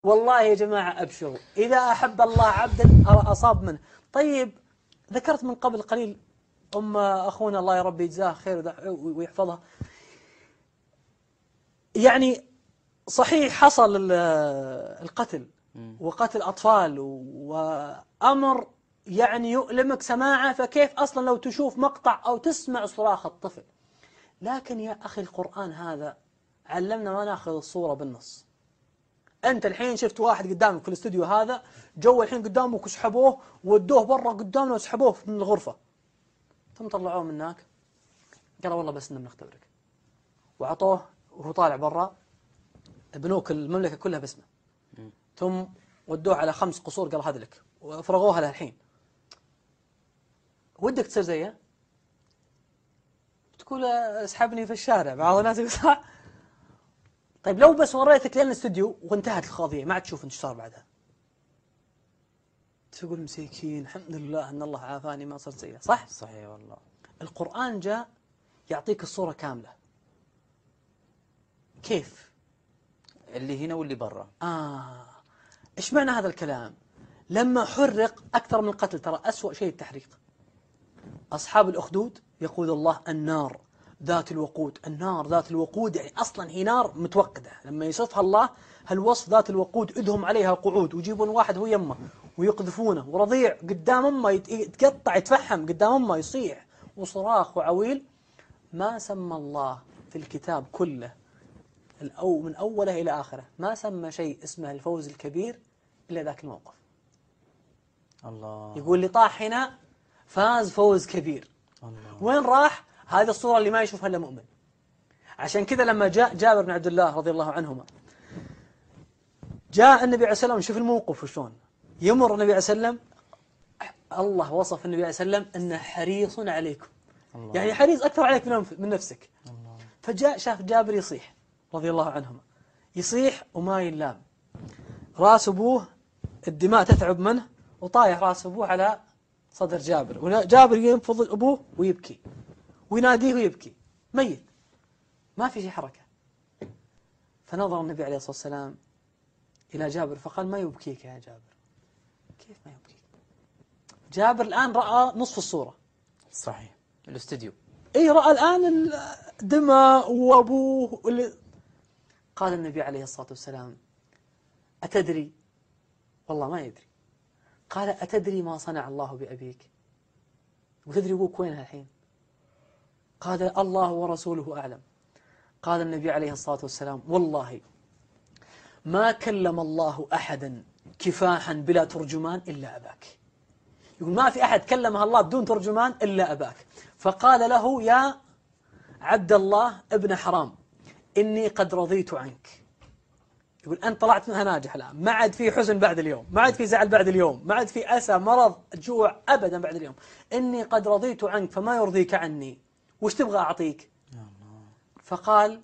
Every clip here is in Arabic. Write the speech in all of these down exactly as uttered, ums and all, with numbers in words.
والله يا جماعة أبشروا، إذا أحب الله عبدا أصاب منه. طيب ذكرت من قبل قليل أم أخونا الله يا رب يجزاه خير ويحفظها، يعني صحيح حصل القتل وقتل أطفال وأمر يعني يؤلمك سماعه، فكيف أصلا لو تشوف مقطع أو تسمع صراخ الطفل؟ لكن يا أخي القرآن هذا علمنا ما ناخذ الصورة بالنص. أنت الحين شفت واحد قدامك في الاستوديو هذا، جو الحين قدامك وسحبوه ودوه برا قدامنا وسحبوه من الغرفة، ثم طلعوه من هناك قالوا والله بس إننا بنختبرك، وعطوه وهو طالع برا بنوك المملكة كلها باسمه، ثم ودوه على خمس قصور قال هذا لك وفرغوها له. الحين ودك تصير زيه؟ تقول اسحبني في الشارع بعض الناس يقول. طيب لو بس وريتك لين الاستوديو وانتهت القضية ما عاد تشوف ايش صار بعدها، تقول مسيكين الحمد لله ان الله عافاني ما صرت زيه. صح؟ صحيح والله. القرآن جاء يعطيك الصورة كاملة. كيف؟ اللي هنا واللي برا. آه إيش معنى هذا الكلام؟ لما حرق أكثر من قتل، ترى أسوأ شيء التحريق. أصحاب الأخدود يقول الله النار ذات الوقود، النار ذات الوقود يعني أصلا هي نار متوقدة. لما يصفها الله هالوصف ذات الوقود إذهم عليها قعود، ويجيبون واحد هو يمه ويقذفونه، ورضيع قدام أمه يتقطع يتفحم قدام أمه يصيح وصراخ وعويل. ما سمى الله في الكتاب كله الأو من أوله إلى آخره ما سمى شيء اسمه الفوز الكبير إلا ذاك الموقف. الله. يقول لي طاح هنا فاز فوز كبير. الله. وين راح؟ هذه الصورة اللي ما يشوفها إلا مؤمن. عشان كذا لما جاء جابر بن عبد الله رضي الله عنهما، جاء النبي عليه السلام، شوف الموقف وشون يمر النبي عليه السلام. الله وصف النبي عليه السلام أنه حريص عليكم. الله. يعني حريص أكثر عليك من نفسك. الله. فجاء شاف جابر يصيح رضي الله عنهما، يصيح وما يلام، راس أبوه الدماء تثعب منه وطايح راس أبوه على صدر جابر، وجابر ينفض أبوه ويبكي ويناديه ويبكي ميت، ما في شيء حركة. فنظر النبي عليه الصلاة والسلام إلى جابر فقال ما يبكيك يا جابر؟ كيف ما يبكيك؟ جابر الآن رأى نصف الصورة. صحيح. الاستديو. إيه رأى الآن الدماء وأبوه واللي... قال النبي عليه الصلاة والسلام أتدري؟ والله ما يدري. قال أتدري ما صنع الله بأبيك؟ وتدري أبوك وينها الحين؟ قال الله ورسوله أعلم. قال النبي عليه الصلاة والسلام والله ما كلم الله أحدا كفاحا بلا ترجمان إلا أباك. يقول ما في أحد كلمها الله بدون ترجمان إلا أباك. فقال له يا عبد الله ابن حرام إني قد رضيت عنك. يقول أنت طلعت منها ناجح الآن، ما عاد في حزن بعد اليوم، ما عاد في زعل بعد اليوم، ما عاد في أسى مرض جوع أبدا بعد اليوم. إني قد رضيت عنك فما يرضيك عني، وش تبغى أعطيك؟ فقال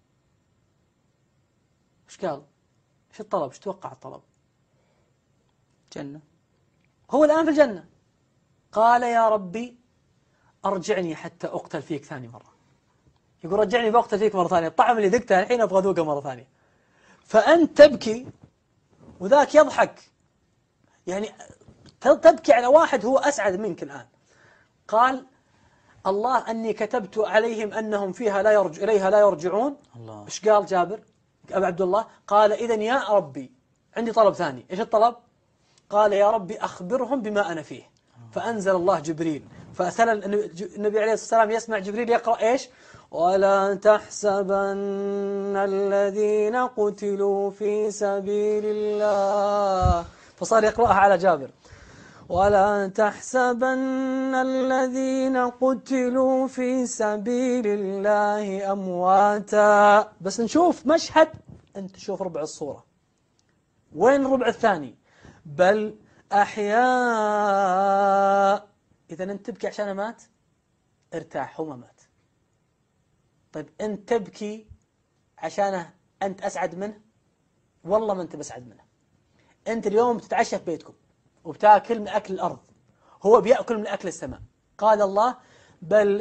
وش قال؟ وش الطلب؟ وش توقع الطلب؟ جنة. هو الآن في الجنة. قال يا ربي أرجعني حتى أقتل فيك ثاني مرة. يقول رجعني بأقتل فيك مرة ثانية، الطعم اللي ذقته الحين أبغى أذوقه مرة ثانية. فأنت تبكي وذاك يضحك، يعني تبكي على واحد هو أسعد منك الآن. قال الله أني كتبت عليهم أنهم فيها لا يرجع إليها لا يرجعون. الله. إيش قال جابر أبو عبد الله؟ قال إذن يا ربي عندي طلب ثاني. إيش الطلب؟ قال يا ربي أخبرهم بما أنا فيه. فأنزل الله جبريل، فأسأل النبي عليه الصلاة والسلام يسمع جبريل يقرأ إيش؟ ولا تحسبن الذين قتلوا في سبيل الله. فصار يقرأها على جابر ولا تحسبن الذين قتلوا في سبيل الله أمواتا. بس نشوف مشهد، أنت تشوف ربع الصورة. وين الربع الثاني؟ بل أحياء. إذا أنت تبكي عشان مات ارتاح، هو ما مات. طيب أنت تبكي عشانه أنت أسعد منه؟ والله ما أنت بسعد منه. أنت اليوم بتتعشى في بيتكم وبتاكل من أكل الأرض، هو بيأكل من أكل السماء. قال الله بل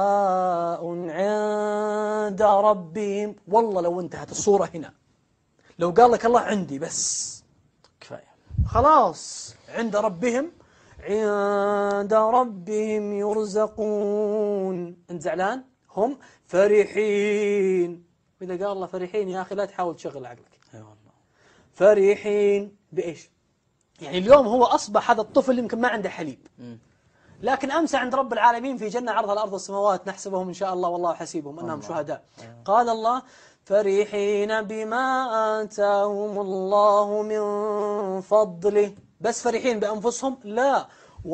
أحياء عند ربهم. والله لو انتهت الصورة هنا، لو قال لك الله عندي بس كفاية. خلاص عند ربهم، عند ربهم يرزقون. أنت زعلان؟ هم فرحين. وإذا قال الله فرحين يا أخي لا تحاول تشغل عقلك. أي والله. فرحين بإيش؟ يعني اليوم هو أصبح هذا الطفل يمكن ما عنده حليب، مم. لكن أمس عند رب العالمين في جنة عرضها الأرض والسماوات نحسبهم إن شاء الله والله حسيبهم أنهم الله. شهداء. أيوة. قال الله فرحين بما آتاهم الله من فضله. بس فرحين بأنفسهم؟ لا،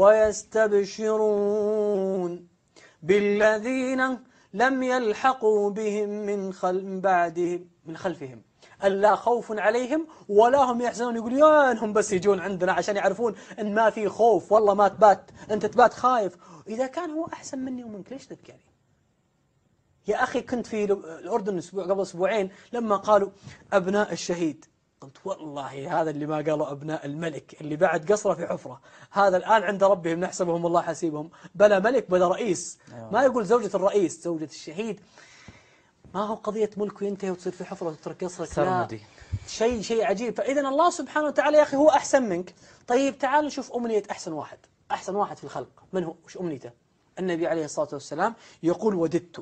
ويستبشرون بالذين لم يلحقوا بهم من خل من بعدهم من خلفهم ألا خوف عليهم ولا هم يحزنون. يقول يا انهم بس يجون عندنا عشان يعرفون ان ما في خوف. والله ما تبات انت تبات خايف. اذا كان هو احسن مني ومنك ليش تبكي عليه؟ يا اخي كنت في الاردن اسبوع قبل اسبوعين لما قالوا ابناء الشهيد، قلت والله هذا اللي ما قالوا ابناء الملك اللي بعد قصره في حفره، هذا الان عند ربهم نحسبهم الله حسيبهم. بلا ملك بلا رئيس. ما يقول زوجة الرئيس، زوجة الشهيد. ما هو قضية ملك وينتهي وتصير في حفرة وتترك قصرك، لا، شيء شيء عجيب. فإذا الله سبحانه وتعالى يا أخي هو أحسن منك. طيب تعال نشوف أمنية أحسن واحد، أحسن واحد في الخلق من هو؟ وش أمنيته؟ النبي عليه الصلاة والسلام يقول وددت.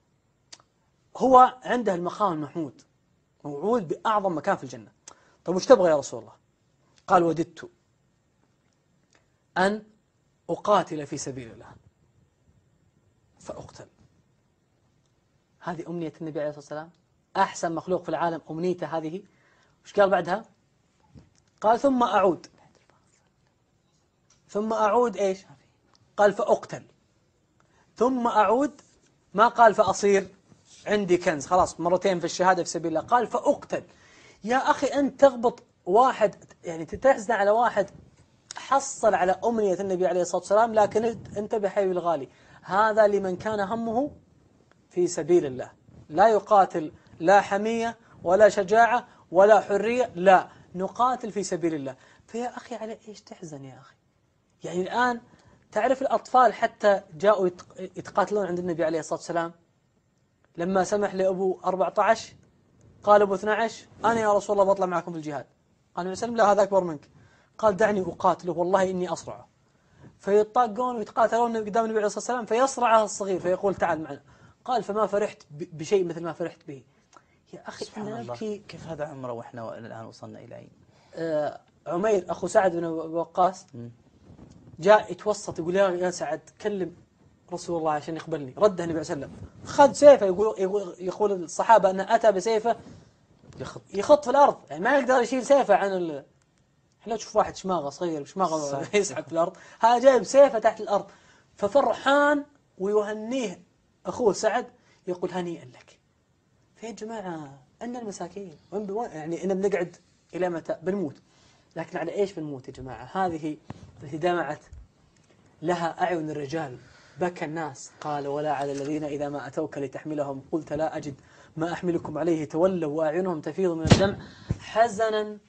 هو عنده المقام المحمود، موعود بأعظم مكان في الجنة. طيب وش تبغى يا رسول الله؟ قال وددت أن أقاتل في سبيل الله فأقتل. هذه أمنية النبي عليه الصلاة والسلام، أحسن مخلوق في العالم أمنيته هذه. وش قال بعدها؟ قال ثم أعود. ثم أعود إيش؟ قال فأقتل. ثم أعود، ما قال فأصير عندي كنز خلاص مرتين في الشهادة في سبيل الله، قال فأقتل. يا أخي أنت تغبط واحد، يعني تحزن على واحد حصل على أمنية النبي عليه الصلاة والسلام، لكن انتبه حبيبي الغالي، هذا لمن كان همه في سبيل الله. لا يقاتل لا حمية ولا شجاعة ولا حرية، لا، نقاتل في سبيل الله. فيا أخي على إيش تحزن يا أخي؟ يعني الآن تعرف الأطفال حتى جاءوا يتقاتلون عند النبي عليه الصلاة والسلام، لما سمح لأبو أربعة عشر قال أبو اثني عشر أنا يا رسول الله بطلع معكم في الجهاد. قال النبي صلى الله عليه وسلم لا هذا أكبر منك. قال دعني أقاتله والله إني أصرعه. فيطاقون ويتقاتلون قدام النبي عليه الصلاة والسلام فيصرعه الصغير فيقول تعال معنا. قال فما فرحت بشيء مثل ما فرحت به. يا أخي سبحان الله، كيف هذا عمره وإحنا الآن وصلنا إلى أين؟ آه عمير أخو سعد بن وقاص جاء يتوسط يقول يا يا سعد كلم رسول الله عشان يقبلني. رده النبي صلى الله عليه وسلم، خذ سيفه. يقول, يقول, يقول الصحابة أنه أتى بسيفه يخط, يخط في الأرض، يعني ما يقدر يشيل سيفه عن ال... احنا تشوف واحد شماغه صغير شماغه يسحب في الأرض، هذا جايب سيفه تحت الأرض. ففرحان ويهنيه أخوه سعد يقول هنيئا لك. فيا جماعة أن المساكين يعني إن بنقعد إلى متى بنموت، لكن على إيش بنموت يا جماعة؟ هذه التي دمعت لها أعين الرجال بكى الناس. قال ولا على الذين إذا ما أتوك لتحملهم قلت لا أجد ما أحملكم عليه تولوا وأعينهم تفيض من الدمع حزنا